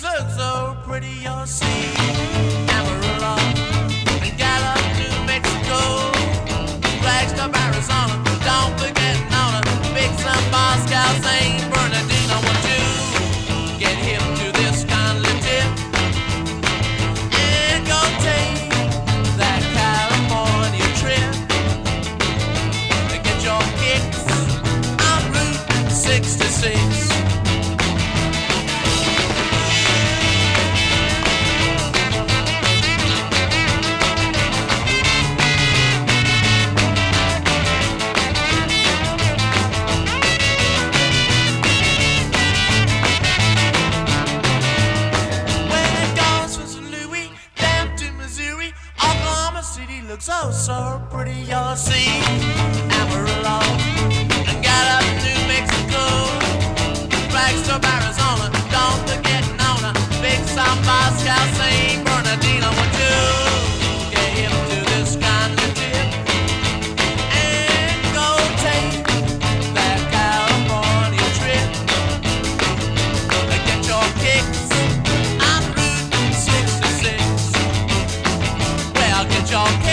looks so pretty, you'll see. Amarillo and Gallup, New Mexico, Flagstaff, Arizona. Don't forget Nona, Big Sun, Moscow, St. Bernardino. Want to get hip to this kindly tip and go take that California trip. Get your kicks on Route 66. City looks so pretty, you'll see. Amarillo and Gallup, New Mexico, Flagstaff, Arizona. Don't forget Nona, Big Sun, Moscow, St. Bernardino. Want to get hip to this kind of tip and go take that California trip. Get your kicks on Route 66. Well, get your